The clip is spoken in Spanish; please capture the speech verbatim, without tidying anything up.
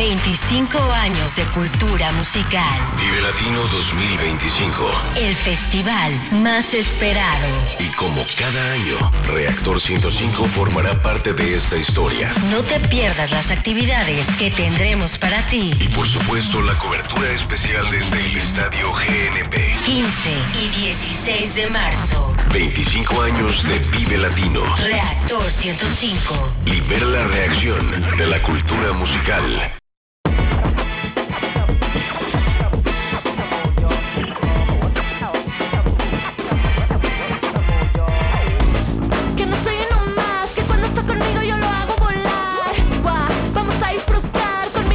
veinticinco años de cultura musical. Vive Latino dos mil veinticinco. El festival más esperado. Y como cada año, Reactor ciento cinco formará parte de esta historia. No te pierdas las actividades que tendremos para ti. Y por supuesto, la cobertura especial desde el Estadio G N P. quince y dieciséis de marzo. veinticinco años de Vive Latino. Reactor ciento cinco. Libera la reacción de la cultura musical.